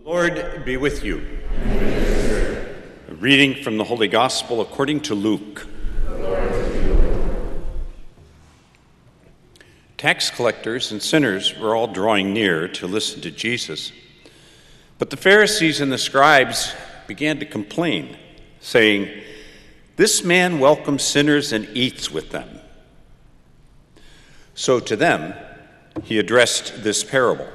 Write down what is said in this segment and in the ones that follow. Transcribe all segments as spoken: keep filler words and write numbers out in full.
Lord be with you. A reading from the Holy Gospel according to Luke. Tax collectors and sinners were all drawing near to listen to Jesus. But the Pharisees and the scribes began to complain, saying, "This man welcomes sinners and eats with them." So to them he addressed this parable.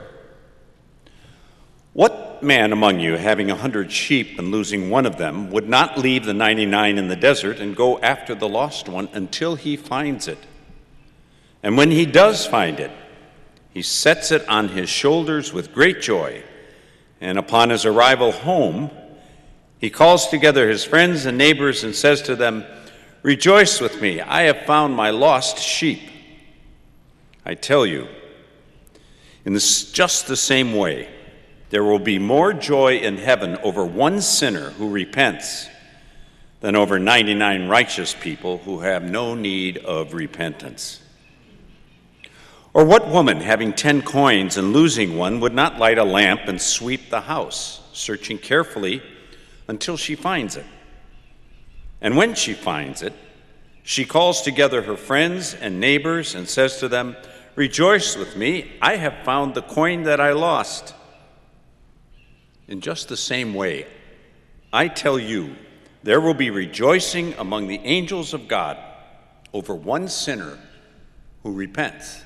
What man among you, having a hundred sheep and losing one of them, would not leave the ninety-nine in the desert and go after the lost one until he finds it? And when he does find it, he sets it on his shoulders with great joy. And upon his arrival home, he calls together his friends and neighbors and says to them, "Rejoice with me, I have found my lost sheep." I tell you, in this, just the same way, there will be more joy in heaven over one sinner who repents than over ninety-nine righteous people who have no need of repentance. Or what woman, having ten coins and losing one, would not light a lamp and sweep the house, searching carefully until she finds it? And when she finds it, she calls together her friends and neighbors and says to them, "Rejoice with me, I have found the coin that I lost." In just the same way, I tell you, there will be rejoicing among the angels of God over one sinner who repents.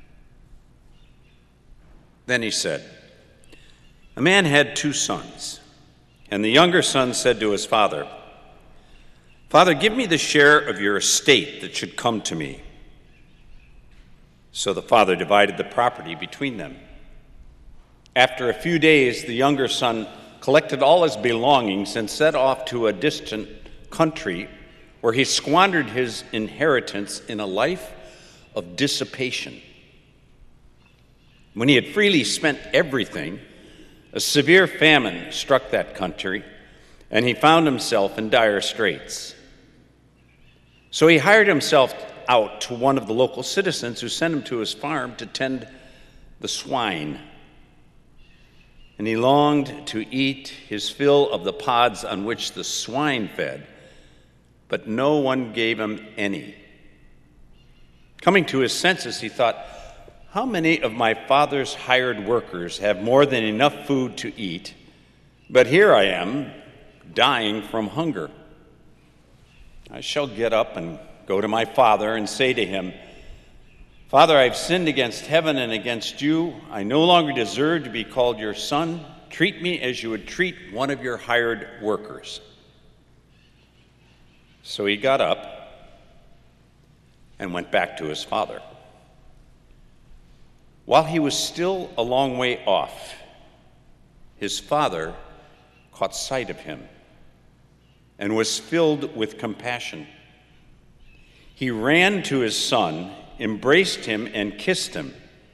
Then he said, "A man had two sons, and the younger son said to his father, 'Father, give me the share of your estate that should come to me.' So the father divided the property between them. After a few days, the younger son collected all his belongings and set off to a distant country where he squandered his inheritance in a life of dissipation. When he had freely spent everything, a severe famine struck that country, and he found himself in dire straits. So he hired himself out to one of the local citizens, who sent him to his farm to tend the swine. And he longed to eat his fill of the pods on which the swine fed, but no one gave him any. Coming to his senses, he thought, "How many of my father's hired workers have more than enough food to eat, but here I am, dying from hunger. I shall get up and go to my father and say to him, 'Father, I've sinned against heaven and against you. I no longer deserve to be called your son. Treat me as you would treat one of your hired workers.' So he got up and went back to his father. While he was still a long way off, his father caught sight of him and was filled with compassion. He ran to his son, embraced him, and kissed him.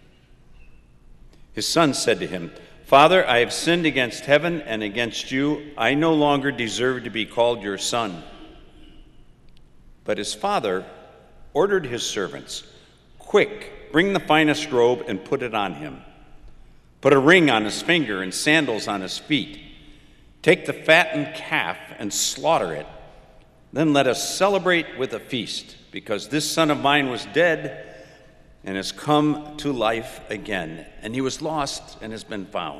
His son said to him, 'Father, I have sinned against heaven and against you. I no longer deserve to be called your son.' But his father ordered his servants, 'Quick, bring the finest robe and put it on him. Put a ring on his finger and sandals on his feet. Take the fattened calf and slaughter it. Then let us celebrate with a feast, because this son of mine was dead and has come to life again, and he was lost and has been found.'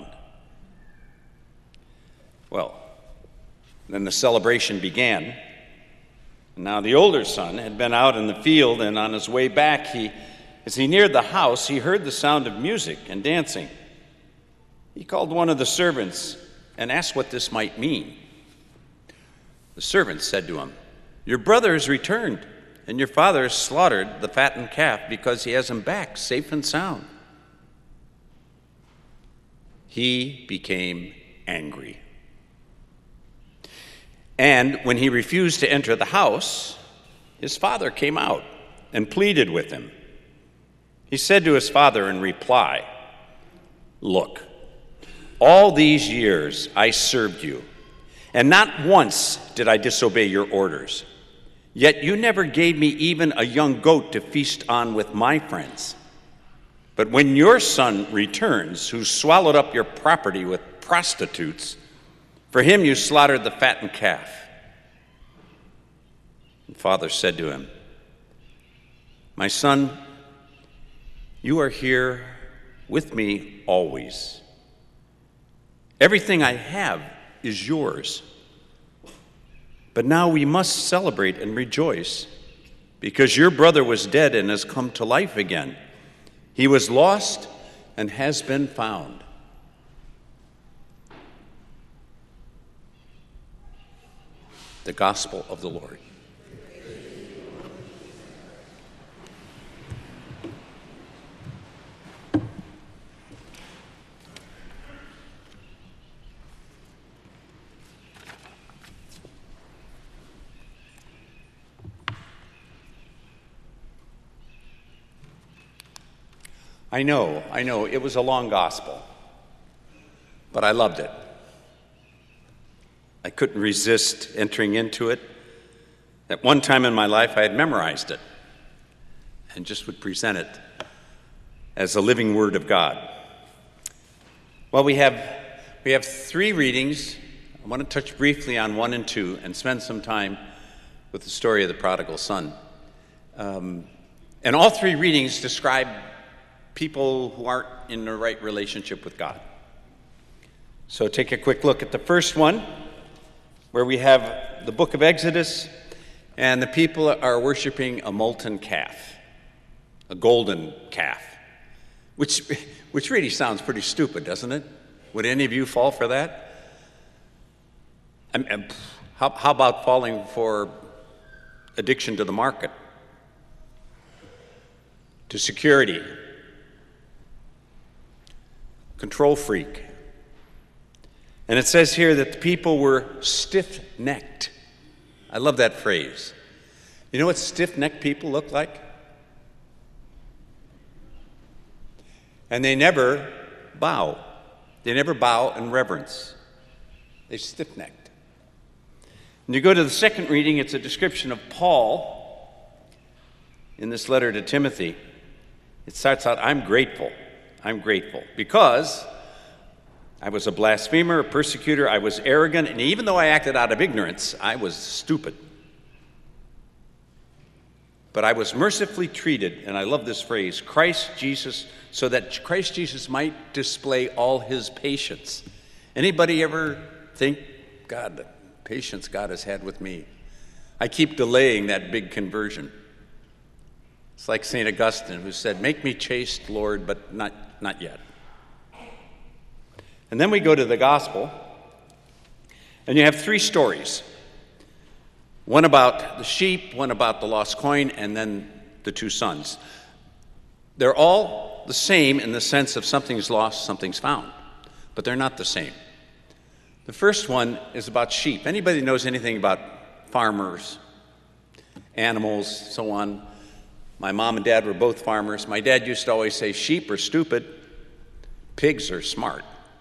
Well, then the celebration began. Now the older son had been out in the field, and on his way back, he, as he neared the house, he heard the sound of music and dancing. He called one of the servants and asked what this might mean. The servant said to him, 'Your brother has returned, and your father has slaughtered the fattened calf because he has him back safe and sound.' He became angry. And when he refused to enter the house, his father came out and pleaded with him. He said to his father in reply, 'Look, all these years I served you, and not once did I disobey your orders. Yet you never gave me even a young goat to feast on with my friends. But when your son returns, who swallowed up your property with prostitutes. For him you slaughtered the fattened calf." And Father said to him, "My son, you are here with me always. Everything I have is yours. But now we must celebrate and rejoice, because your brother was dead and has come to life again. He was lost and has been found." The Gospel of the Lord. I know, I know, it was a long gospel, but I loved it. I couldn't resist entering into it. At one time in my life, I had memorized it and just would present it as a living word of God. Well, we have, we have three readings. I want to touch briefly on one and two and spend some time with the story of the prodigal son. Um, and all three readings describe people who aren't in the right relationship with God. So take a quick look at the first one, where we have the book of Exodus, and the people are worshiping a molten calf, a golden calf, which, which really sounds pretty stupid, doesn't it? Would any of you fall for that? And, and how, how about falling for addiction to the market, to security, control freak? And it says here that the people were stiff-necked. I love that phrase. You know what stiff-necked people look like? And they never bow. They never bow in reverence. They're stiff-necked. When you go to the second reading, it's a description of Paul in this letter to Timothy. It starts out, "I'm grateful. I'm grateful because I was a blasphemer, a persecutor, I was arrogant, and even though I acted out of ignorance, I was stupid. But I was mercifully treated," and I love this phrase, "Christ Jesus, so that Christ Jesus might display all his patience." Anybody ever think, God, the patience God has had with me? I keep delaying that big conversion. It's like Saint Augustine, who said, "Make me chaste, Lord, but not, not yet." And then we go to the gospel, and you have three stories. One about the sheep, one about the lost coin, and then the two sons. They're all the same in the sense of something's lost, something's found, but they're not the same. The first one is about sheep. Anybody knows anything about farmers, animals, so on? My mom and dad were both farmers. My dad used to always say, "Sheep are stupid, pigs are smart."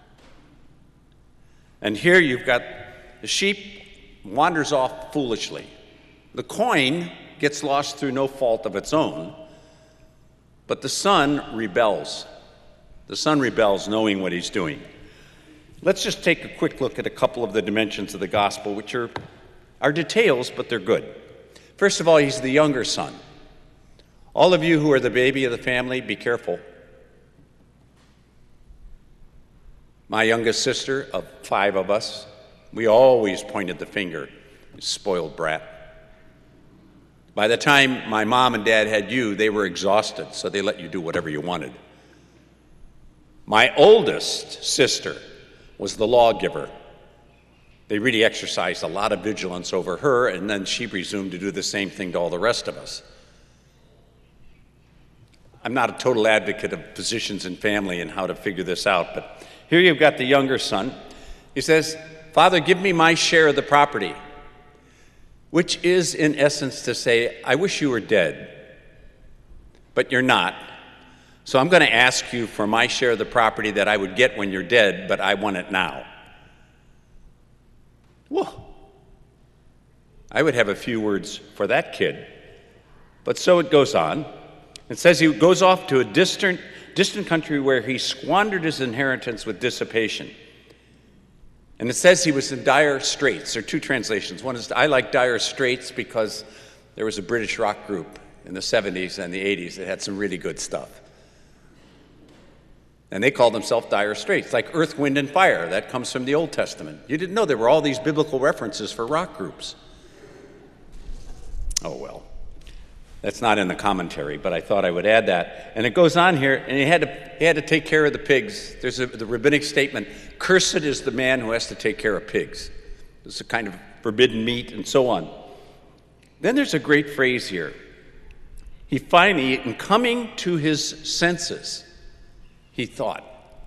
And here you've got the sheep wanders off foolishly. The coin gets lost through no fault of its own, but the son rebels. The son rebels knowing what he's doing. Let's just take a quick look at a couple of the dimensions of the gospel, which are, are details, but they're good. First of all, he's the younger son. All of you who are the baby of the family, be careful. My youngest sister, of five of us, we always pointed the finger, "You spoiled brat." By the time my mom and dad had you, they were exhausted, so they let you do whatever you wanted. My oldest sister was the lawgiver. They really exercised a lot of vigilance over her, and then she presumed to do the same thing to all the rest of us. I'm not a total advocate of positions in family and how to figure this out, but here you've got the younger son. He says, "Father, give me my share of the property," which is in essence to say, I wish you were dead, but you're not. So I'm going to ask you for my share of the property that I would get when you're dead, but I want it now. Whoa. I would have a few words for that kid. But so it goes on. It says he goes off to a distant, distant country where he squandered his inheritance with dissipation. And it says he was in dire straits. There are two translations. One is, I like Dire Straits because there was a British rock group in the seventies and the eighties that had some really good stuff. And they called themselves Dire Straits, like Earth, Wind, and Fire. That comes from the Old Testament. You didn't know there were all these biblical references for rock groups. Oh, well. That's not in the commentary, but I thought I would add that. And it goes on here, and he had to, he had to take care of the pigs. There's a, the rabbinic statement, cursed is the man who has to take care of pigs. It's a kind of forbidden meat and so on. Then there's a great phrase here. He finally, in coming to his senses, he thought.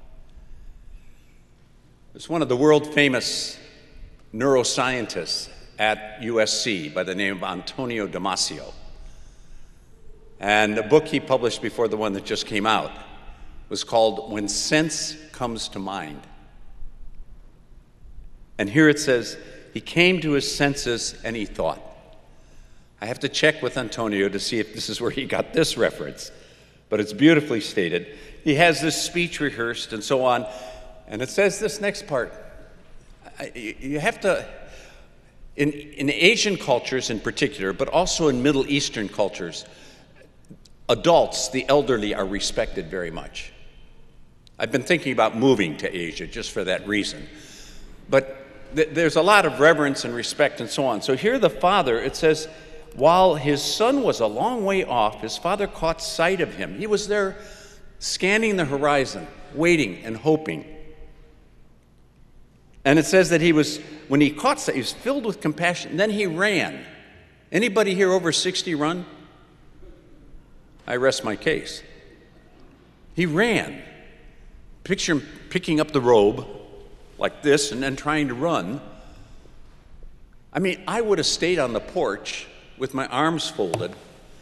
There's one of the world-famous neuroscientists at U S C by the name of Antonio Damasio. And a book he published before the one that just came out was called When Sense Comes to Mind. And here it says, he came to his senses and he thought. I have to check with Antonio to see if this is where he got this reference, but it's beautifully stated. He has this speech rehearsed and so on, and it says this next part. You have to, in, in Asian cultures in particular, but also in Middle Eastern cultures, adults, the elderly, are respected very much. I've been thinking about moving to Asia just for that reason. But th- there's a lot of reverence and respect and so on. So here the father, it says, while his son was a long way off, his father caught sight of him. He was there scanning the horizon, waiting and hoping. And it says that he was, when he caught sight, he was filled with compassion. Then he ran. Anybody here over sixty run? I rest my case. He ran. Picture him picking up the robe like this and then trying to run. I mean, I would have stayed on the porch with my arms folded.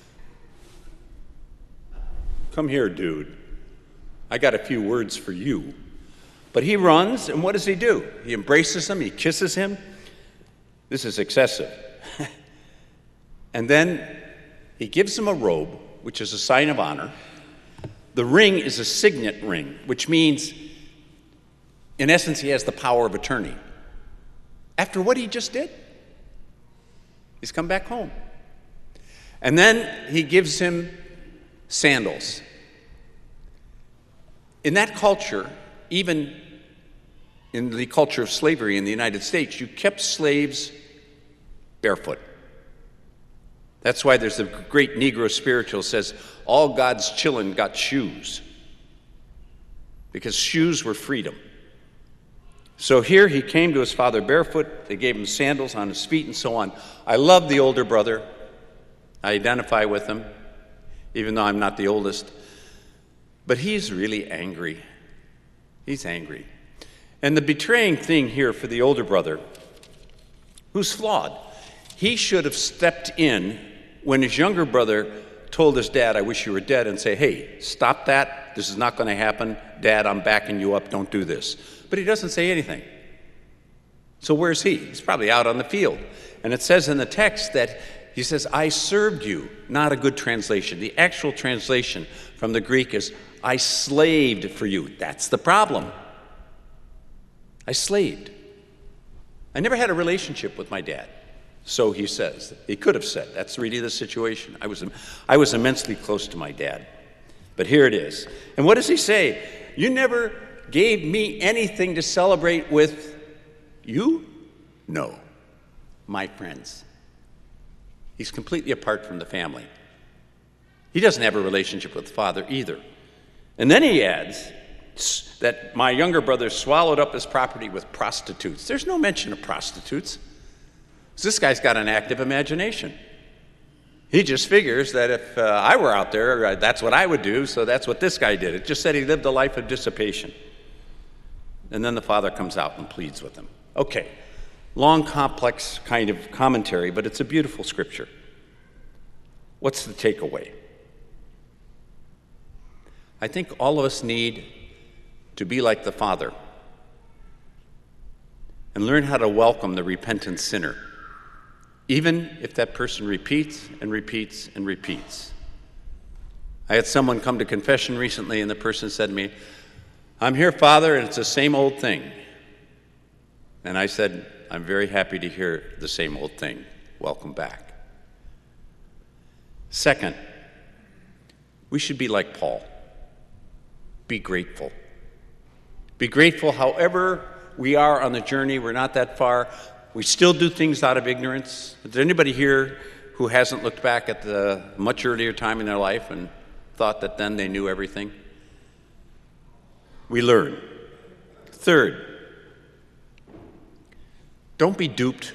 Come here, dude. I got a few words for you. But he runs, and what does he do? He embraces him, he kisses him. This is excessive. And then he gives him a robe, which is a sign of honor. The ring is a signet ring, which means, in essence, he has the power of attorney. After what he just did, he's come back home. And then he gives him sandals. In that culture, even in the culture of slavery in the United States, you kept slaves barefoot. That's why there's a great Negro spiritual that says, all God's children got shoes, because shoes were freedom. So here he came to his father barefoot. They gave him sandals on his feet and so on. I love the older brother. I identify with him, even though I'm not the oldest. But he's really angry. He's angry. And the betraying thing here for the older brother, who's flawed, he should have stepped in when his younger brother told his dad, I wish you were dead, and say, hey, stop that. This is not going to happen. Dad, I'm backing you up. Don't do this. But he doesn't say anything. So where's he? He's probably out on the field. And it says in the text that he says, I served you. Not a good translation. The actual translation from the Greek is, I slaved for you. That's the problem. I slaved. I never had a relationship with my dad. So he says. He could have said. That's really the situation. I was, I was immensely close to my dad. But here it is. And what does he say? You never gave me anything to celebrate with you? No. My friends. He's completely apart from the family. He doesn't have a relationship with the father either. And then he adds that my younger brother swallowed up his property with prostitutes. There's no mention of prostitutes. So this guy's got an active imagination. He just figures that if uh, I were out there, uh, that's what I would do, so that's what this guy did. It just said he lived a life of dissipation. And then the father comes out and pleads with him. Okay, long, complex kind of commentary, but it's a beautiful scripture. What's the takeaway? I think all of us need to be like the Father and learn how to welcome the repentant sinner, even if that person repeats and repeats and repeats. I had someone come to confession recently, and the person said to me, I'm here, Father, and it's the same old thing. And I said, I'm very happy to hear the same old thing. Welcome back. Second, we should be like Paul. Be grateful. Be grateful however we are on the journey. We're not that far. We still do things out of ignorance. Is there anybody here who hasn't looked back at the much earlier time in their life and thought that then they knew everything? We learn. Third, don't be duped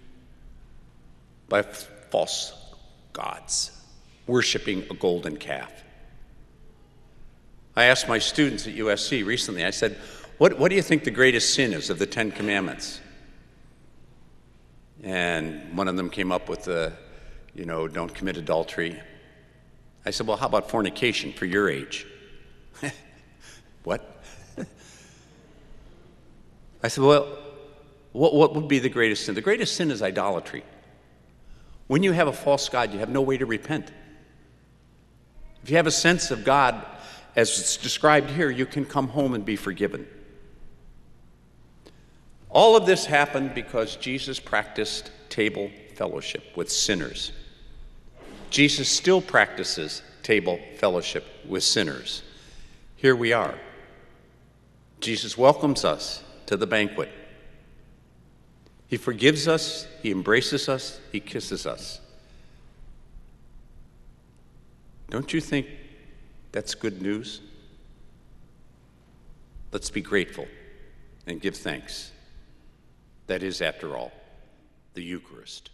by false gods, worshiping a golden calf. I asked my students at U S C recently, I said, what, what do you think the greatest sin is of the Ten Commandments? And one of them came up with the, you know, don't commit adultery. I said, well, how about fornication for your age? What? I said, well, what, what would be the greatest sin? The greatest sin is idolatry. When you have a false god, you have no way to repent. If you have a sense of God, as it's described here, you can come home and be forgiven. All of this happened because Jesus practiced table fellowship with sinners. Jesus still practices table fellowship with sinners. Here we are. Jesus welcomes us to the banquet. He forgives us, he embraces us, he kisses us. Don't you think that's good news? Let's be grateful and give thanks. That is, after all, the Eucharist.